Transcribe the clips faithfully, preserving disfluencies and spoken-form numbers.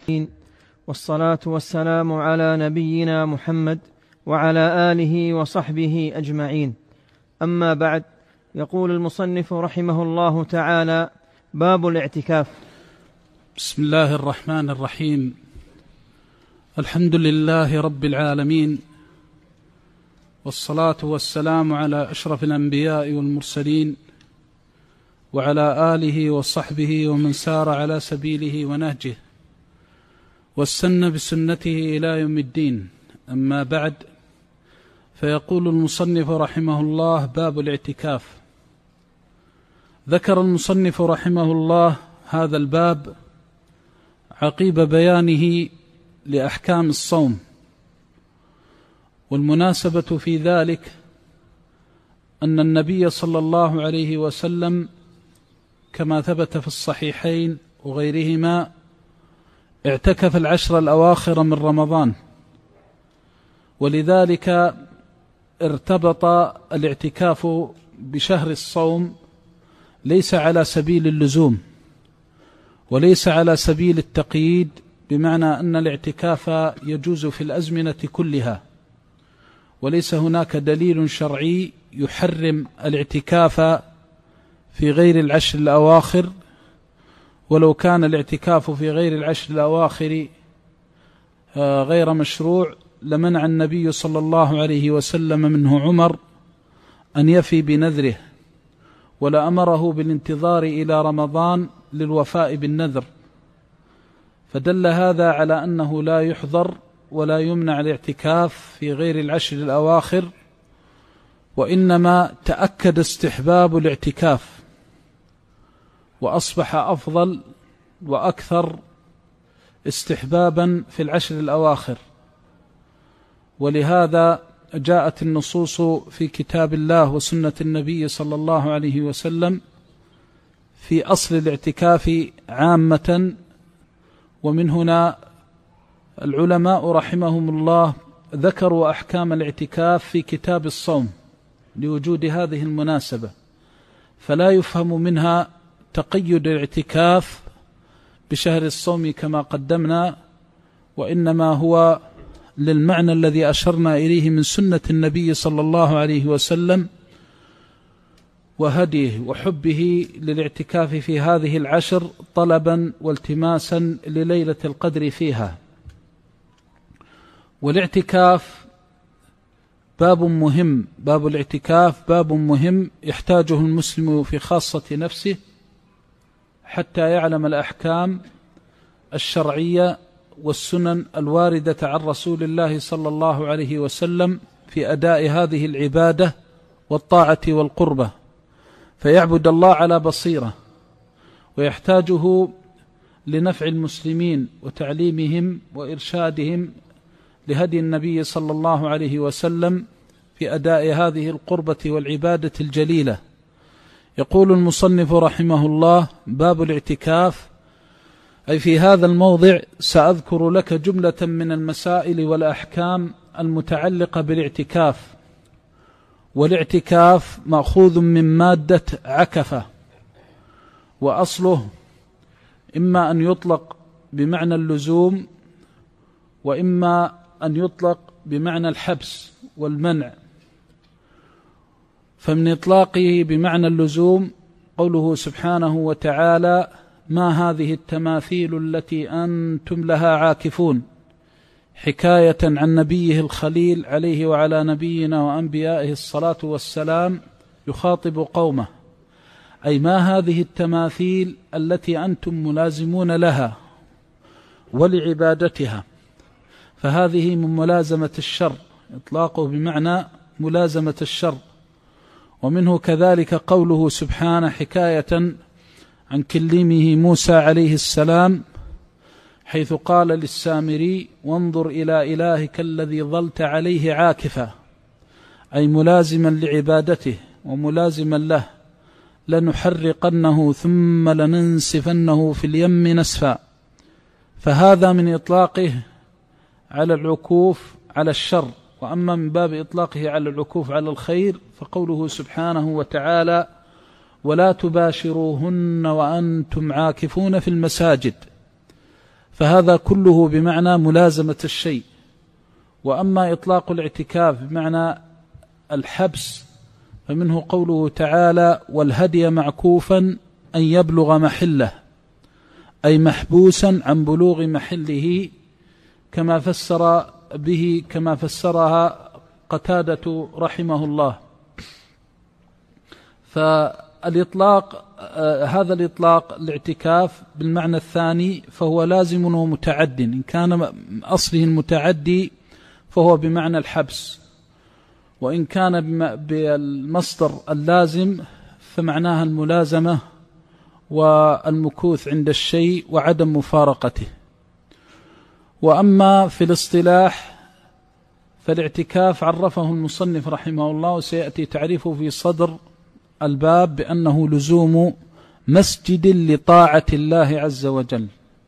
والصلاة والسلام على نبينا محمد وعلى آله وصحبه أجمعين. أما بعد، يقول المصنف رحمه الله تعالى: باب الاعتكاف. بسم الله الرحمن الرحيم. الحمد لله رب العالمين، والصلاة والسلام على أشرف الأنبياء والمرسلين وعلى آله وصحبه ومن سار على سبيله ونهجه واستنى بسنته إلى يوم الدين. أما بعد، فيقول المصنف رحمه الله: باب الاعتكاف. ذكر المصنف رحمه الله هذا الباب عقيب بيانه لأحكام الصوم، والمناسبة في ذلك أن النبي صلى الله عليه وسلم كما ثبت في الصحيحين وغيرهما اعتكف العشر الأواخر من رمضان، ولذلك ارتبط الاعتكاف بشهر الصوم ليس على سبيل اللزوم وليس على سبيل التقييد، بمعنى أن الاعتكاف يجوز في الأزمنة كلها، وليس هناك دليل شرعي يحرم الاعتكاف في غير العشر الأواخر، ولو كان الاعتكاف في غير العشر الأواخر غير مشروع لمنع النبي صلى الله عليه وسلم منه عمر أن يفي بنذره، ولأمره بالانتظار إلى رمضان للوفاء بالنذر، فدل هذا على أنه لا يحظر ولا يمنع الاعتكاف في غير العشر الأواخر، وإنما تأكد استحباب الاعتكاف وأصبح أفضل وأكثر استحبابا في العشر الأواخر. ولهذا جاءت النصوص في كتاب الله وسنة النبي صلى الله عليه وسلم في أصل الاعتكاف عامة، ومن هنا العلماء رحمهم الله ذكروا أحكام الاعتكاف في كتاب الصوم لوجود هذه المناسبة، فلا يفهم منها تقيد الاعتكاف بشهر الصوم كما قدمنا، وإنما هو للمعنى الذي أشرنا إليه من سنة النبي صلى الله عليه وسلم وهديه وحبه للاعتكاف في هذه العشر طلبا والتماسا لليلة القدر فيها. والاعتكاف باب مهم، باب الاعتكاف باب مهم يحتاجه المسلم في خاصة نفسه حتى يعلم الأحكام الشرعية والسنن الواردة عن رسول الله صلى الله عليه وسلم في أداء هذه العبادة والطاعة والقربة، فيعبد الله على بصيرة، ويحتاجه لنفع المسلمين وتعليمهم وإرشادهم لهدي النبي صلى الله عليه وسلم في أداء هذه القربة والعبادة الجليلة. يقول المصنف رحمه الله: باب الاعتكاف، أي في هذا الموضع سأذكر لك جملة من المسائل والأحكام المتعلقة بالاعتكاف. والاعتكاف مأخوذ من مادة عكفة، وأصله إما أن يطلق بمعنى اللزوم، وإما أن يطلق بمعنى الحبس والمنع. فمن إطلاقه بمعنى اللزوم قوله سبحانه وتعالى: ما هذه التماثيل التي أنتم لها عاكفون، حكاية عن نبيه الخليل عليه وعلى نبينا وأنبيائه الصلاة والسلام، يخاطب قومه، أي ما هذه التماثيل التي أنتم ملازمون لها ولعبادتها. فهذه من ملازمة الشر، إطلاقه بمعنى ملازمة الشر. ومنه كذلك قوله سبحانه حكاية عن كلمه موسى عليه السلام، حيث قال للسامري: وانظر إلى إلهك الذي ظلت عليه عاكفا، أي ملازما لعبادته وملازما له، لنحرقنه ثم لننسفنه في اليم نسفا. فهذا من إطلاقه على العكوف على الشر. وأما من باب إطلاقه على العكوف على الخير فقوله سبحانه وتعالى: ولا تباشروهن وأنتم عاكفون في المساجد. فهذا كله بمعنى ملازمة الشيء. وأما إطلاق الاعتكاف بمعنى الحبس فمنه قوله تعالى: والهدي معكوفا أن يبلغ محله، أي محبوسا عن بلوغ محله، كما فسر به كما فسرها قتادة رحمه الله. فالإطلاق آه هذا الإطلاق الاعتكاف بالمعنى الثاني فهو لازم ومتعد، إن كان أصله المتعدي فهو بمعنى الحبس، وإن كان بالمصدر اللازم فمعناها الملازمة والمكوث عند الشيء وعدم مفارقته. وأما في الاصطلاح فالاعتكاف عرفه المصنف رحمه الله، وسيأتي تعريفه في صدر الباب، بأنه لزوم مسجد لطاعة الله عز وجل.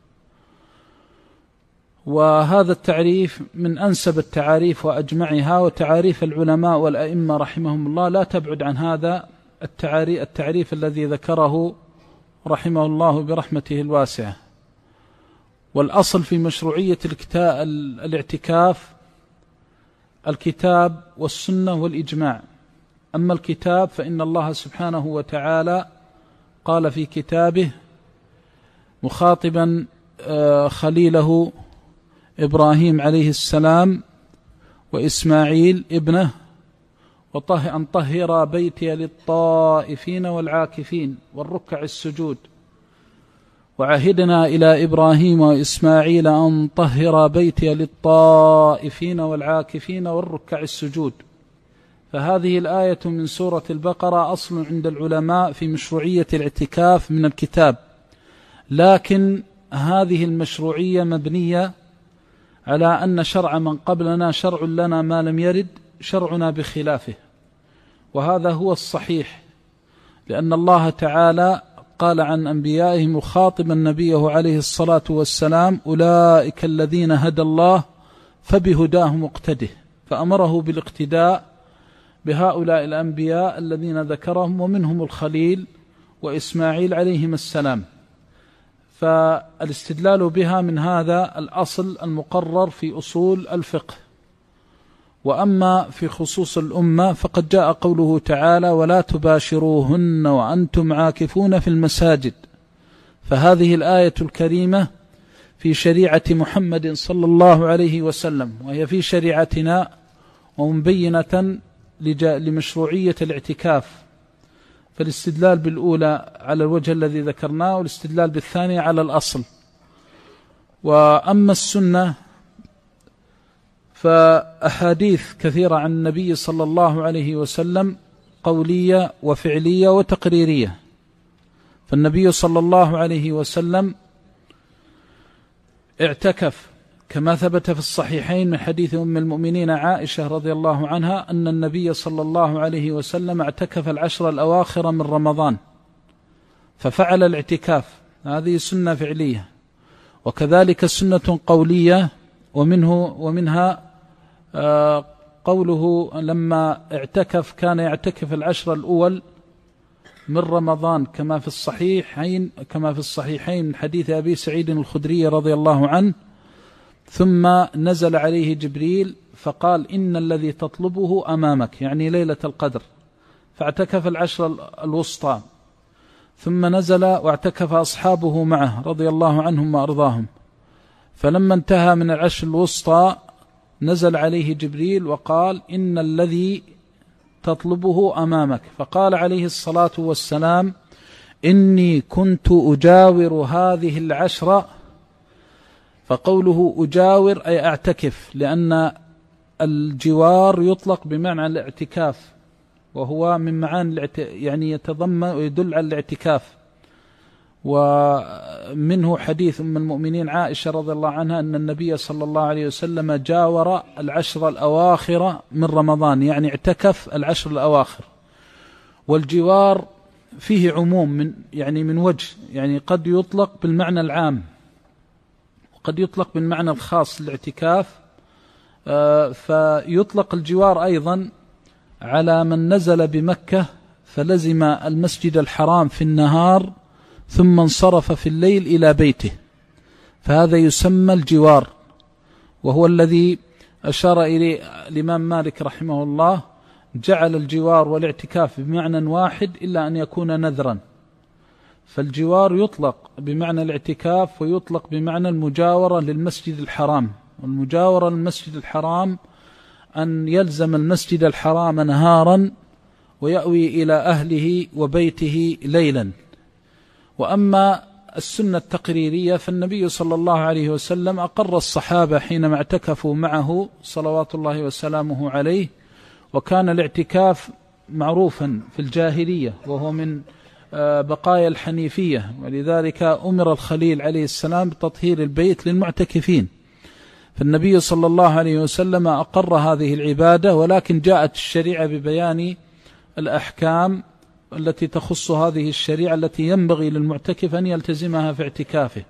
وهذا التعريف من أنسب التعاريف وأجمعها، وتعاريف العلماء والأئمة رحمهم الله لا تبعد عن هذا التعريف الذي ذكره رحمه الله برحمته الواسعة. والأصل في مشروعية الاعتكاف الكتاب والسنة والإجماع. أما الكتاب فإن الله سبحانه وتعالى قال في كتابه مخاطبا خليله إبراهيم عليه السلام وإسماعيل ابنه: وطه أن طهر بيتي للطائفين والعاكفين والركع السجود. وعهدنا إلى إبراهيم وإسماعيل أن طهر بيتي للطائفين والعاكفين والركع السجود. فهذه الآية من سورة البقرة أصل عند العلماء في مشروعية الاعتكاف من الكتاب، لكن هذه المشروعية مبنية على أن شرع من قبلنا شرع لنا ما لم يرد شرعنا بخلافه، وهذا هو الصحيح، لأن الله تعالى قال عن أنبيائه مخاطبا نبيه عليه الصلاة والسلام: أولئك الذين هدى الله فبهداه مقتده، فأمره بالاقتداء بهؤلاء الأنبياء الذين ذكرهم، ومنهم الخليل وإسماعيل عليهم السلام. فالاستدلال بها من هذا الأصل المقرر في أصول الفقه. وأما في خصوص الأمة فقد جاء قوله تعالى: ولا تباشروهن وأنتم عاكفون في المساجد. فهذه الآية الكريمة في شريعة محمد صلى الله عليه وسلم، وهي في شريعتنا ومبينة لمشروعية الاعتكاف. فالاستدلال بالأولى على الوجه الذي ذكرناه، والاستدلال بالثانية على الأصل. وأما السنة فأحاديث كثيرة عن النبي صلى الله عليه وسلم قولية وفعلية وتقريرية. فالنبي صلى الله عليه وسلم اعتكف كما ثبت في الصحيحين من حديث أم المؤمنين عائشة رضي الله عنها أن النبي صلى الله عليه وسلم اعتكف العشر الأواخر من رمضان، ففعل الاعتكاف، هذه سنة فعلية. وكذلك سنة قولية، ومنه ومنها قوله لما اعتكف كان يعتكف العشر الأول من رمضان كما في الصحيحين كما في الصحيحين من حديث أبي سعيد الخدري رضي الله عنه: ثم نزل عليه جبريل فقال: إن الذي تطلبه أمامك، يعني ليلة القدر، فاعتكف العشر الوسطى. ثم نزل واعتكف أصحابه معه رضي الله عنهم وأرضاهم. فلما انتهى من العشر الوسطى نزل عليه جبريل وقال: إن الذي تطلبه أمامك. فقال عليه الصلاة والسلام: إني كنت أجاور هذه العشر. فقوله أجاور أي أعتكف، لأن الجوار يطلق بمعنى الاعتكاف، وهو من معاني يعني يتضمن ويدل على الاعتكاف. ومنه حديث أم المؤمنين عائشة رضي الله عنها أن النبي صلى الله عليه وسلم جاور العشر الأواخر من رمضان، يعني اعتكف العشر الأواخر. والجوار فيه عموم من يعني من وجه، يعني قد يطلق بالمعنى العام وقد يطلق بالمعنى الخاص للاعتكاف. فيطلق الجوار أيضا على من نزل بمكة فلزم المسجد الحرام في النهار ثم انصرف في الليل إلى بيته، فهذا يسمى الجوار، وهو الذي أشار إليه الإمام مالك رحمه الله، جعل الجوار والاعتكاف بمعنى واحد إلا أن يكون نذرا. فالجوار يطلق بمعنى الاعتكاف ويطلق بمعنى المجاورة للمسجد الحرام. والمجاورة للمسجد الحرام أن يلزم المسجد الحرام نهارا ويأوي إلى أهله وبيته ليلا. وأما السنة التقريرية فالنبي صلى الله عليه وسلم أقر الصحابة حينما اعتكفوا معه صلوات الله وسلامه عليه، وكان الاعتكاف معروفا في الجاهلية وهو من بقايا الحنيفية، ولذلك أمر الخليل عليه السلام بتطهير البيت للمعتكفين. فالنبي صلى الله عليه وسلم أقر هذه العبادة، ولكن جاءت الشريعة ببيان الأحكام التي تخص هذه الشريعة التي ينبغي للمعتكف أن يلتزمها في اعتكافه.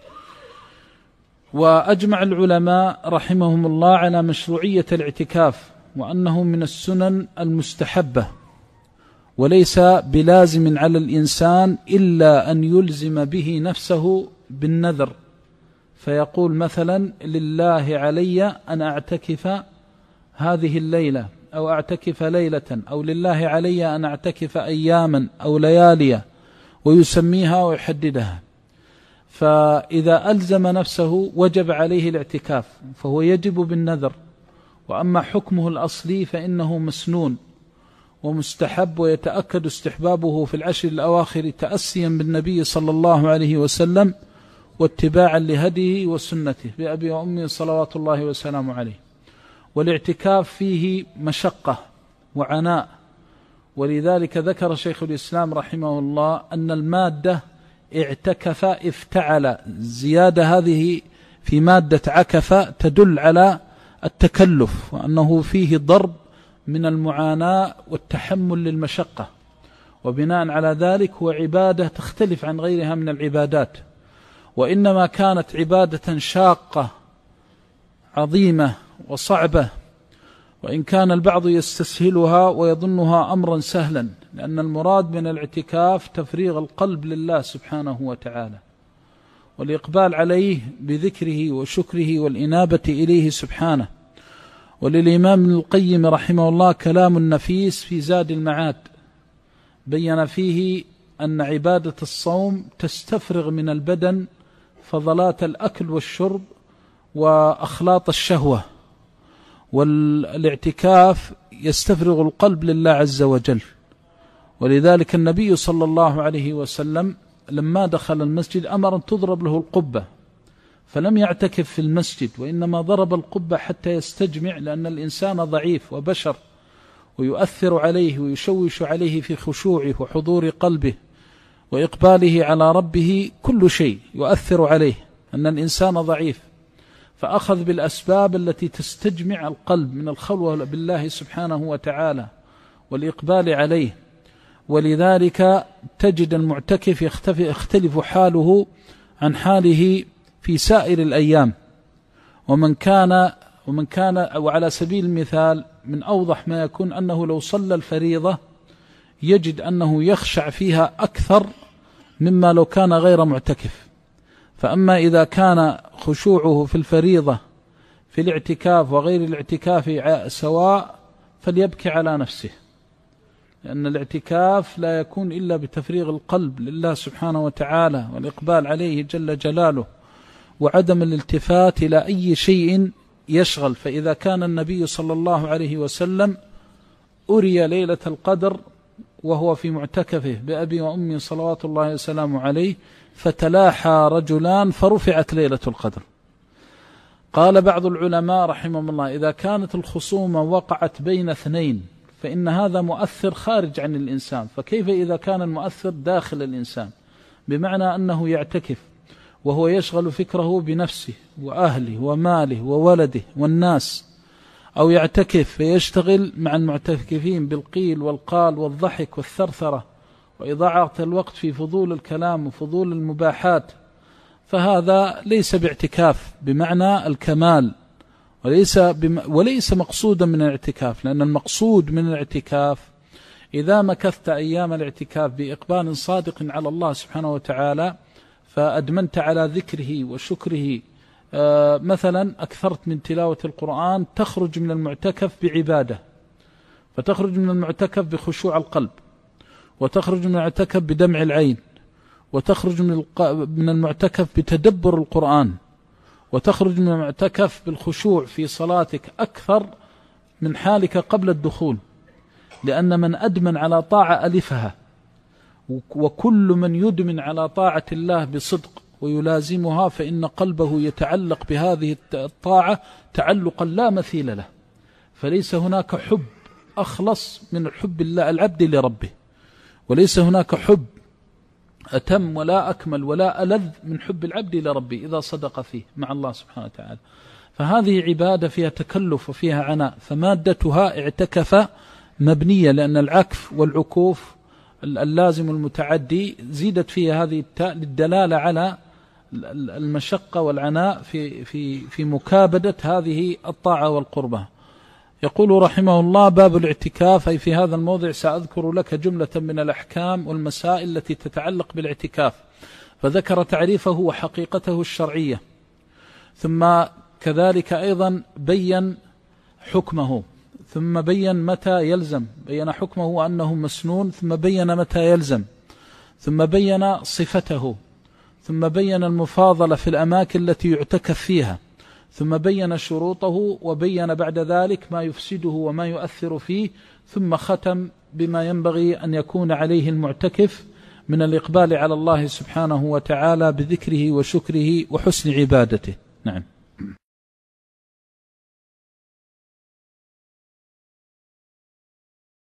وأجمع العلماء رحمهم الله على مشروعية الاعتكاف، وأنه من السنن المستحبة، وليس بلازم على الإنسان إلا أن يلزم به نفسه بالنذر، فيقول مثلا لله علي أن أعتكف هذه الليلة أو أعتكف ليلة، أو لله علي أن أعتكف أياما أو ليالي، ويسميها ويحددها. فإذا ألزم نفسه وجب عليه الاعتكاف، فهو يجب بالنذر. وأما حكمه الأصلي فإنه مسنون ومستحب، ويتأكد استحبابه في العشر الأواخر تأسيا بالنبي صلى الله عليه وسلم واتباعا لهديه وسنته بأبي وأمي صلوات الله وسلامه عليه. والاعتكاف فيه مشقة وعناء، ولذلك ذكر شيخ الإسلام رحمه الله أن المادة اعتكف افتعل، زيادة هذه في مادة عكف تدل على التكلف، وأنه فيه ضرب من المعاناة والتحمل للمشقة، وبناء على ذلك هو عبادة تختلف عن غيرها من العبادات. وإنما كانت عبادة شاقة عظيمة وصعبة، وإن كان البعض يستسهلها ويظنها أمرا سهلا، لأن المراد من الاعتكاف تفريغ القلب لله سبحانه وتعالى، والإقبال عليه بذكره وشكره والإنابة إليه سبحانه. وللإمام ابن القيم رحمه الله كلام نفيس في زاد المعاد، بين فيه أن عبادة الصوم تستفرغ من البدن فضلات الأكل والشرب وأخلاط الشهوة، والاعتكاف يستفرغ القلب لله عز وجل. ولذلك النبي صلى الله عليه وسلم لما دخل المسجد أمر أن تضرب له القبة، فلم يعتكف في المسجد، وإنما ضرب القبة حتى يستجمع، لأن الإنسان ضعيف وبشر، ويؤثر عليه ويشوش عليه في خشوعه وحضور قلبه وإقباله على ربه، كل شيء يؤثر عليه، أن الإنسان ضعيف. فأخذ بالأسباب التي تستجمع القلب من الخلوة بالله سبحانه وتعالى والإقبال عليه. ولذلك تجد المعتكف يختلف حاله عن حاله في سائر الأيام. ومن كان ومن كان وعلى سبيل المثال من أوضح ما يكون أنه لو صلى الفريضة يجد أنه يخشع فيها أكثر مما لو كان غير معتكف. فأما إذا كان خشوعه في الفريضة في الاعتكاف وغير الاعتكاف سواء فليبكي على نفسه، لأن الاعتكاف لا يكون إلا بتفريغ القلب لله سبحانه وتعالى والإقبال عليه جل جلاله، وعدم الالتفات إلى أي شيء يشغل. فإذا كان النبي صلى الله عليه وسلم أري ليلة القدر وهو في معتكفه بأبي وأمي صلوات الله وسلامه عليه، فتلاحى رجلان فرفعت ليلة القدر. قال بعض العلماء رحمهم الله إذا كانت الخصومة وقعت بين اثنين فإن هذا مؤثر خارج عن الإنسان، فكيف إذا كان المؤثر داخل الإنسان، بمعنى أنه يعتكف وهو يشغل فكره بنفسه وأهله وماله وولده والناس، أو يعتكف فيشتغل مع المعتكفين بالقيل والقال والضحك والثرثرة وإضاعة الوقت في فضول الكلام وفضول المباحات، فهذا ليس باعتكاف بمعنى الكمال، وليس, بم وليس مقصودا من الاعتكاف. لأن المقصود من الاعتكاف إذا مكثت أيام الاعتكاف بإقبال صادق على الله سبحانه وتعالى فأدمنت على ذكره وشكره، آه مثلا أكثرت من تلاوة القرآن، تخرج من المعتكف بعبادة، فتخرج من المعتكف بخشوع القلب، وتخرج من المعتكف بدمع العين، وتخرج من المعتكف بتدبر القرآن، وتخرج من المعتكف بالخشوع في صلاتك أكثر من حالك قبل الدخول، لأن من أدمن على طاعة ألفها، وكل من يدمن على طاعة الله بصدق ويلازمها فإن قلبه يتعلق بهذه الطاعة تعلقا لا مثيل له، فليس هناك حب أخلص من الحب الله العبد لربه، وليس هناك حب أتم ولا أكمل ولا ألذ من حب العبد لربه إذا صدق فيه مع الله سبحانه وتعالى. فهذه عبادة فيها تكلف وفيها عناء، فمادتها اعتكف مبنية، لأن العكف والعكوف اللازم المتعدي زيدت فيها هذه التاء للدلالة على المشقة والعناء في في في مكابدة هذه الطاعة والقربة. يقول رحمه الله: باب الاعتكاف. أي في هذا الموضع سأذكر لك جملة من الأحكام والمسائل التي تتعلق بالاعتكاف، فذكر تعريفه وحقيقته الشرعية، ثم كذلك أيضا بين حكمه، ثم بين متى يلزم، بين حكمه أنه مسنون، ثم بين متى يلزم، ثم بين صفته، ثم بين المفاضلة في الأماكن التي يعتكف فيها، ثم بين شروطه، وبين بعد ذلك ما يفسده وما يؤثر فيه، ثم ختم بما ينبغي أن يكون عليه المعتكف من الإقبال على الله سبحانه وتعالى بذكره وشكره وحسن عبادته. نعم.